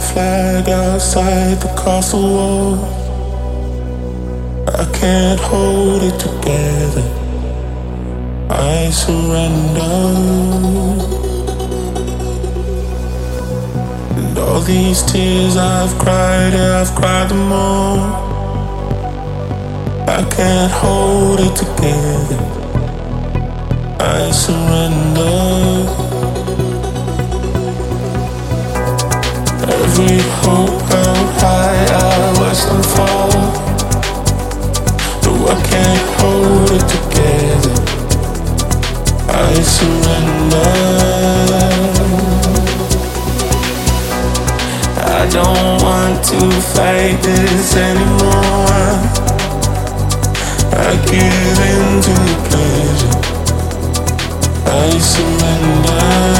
flag outside the castle wall. I can't hold it together. I surrender. And all these tears I've cried, yeah, I've cried them all. I can't hold it together. I surrender. Every hope held high, I watch them fall. Though I can't hold it together, I surrender. I don't want to fight this anymore. I give in to your pleasure. I surrender.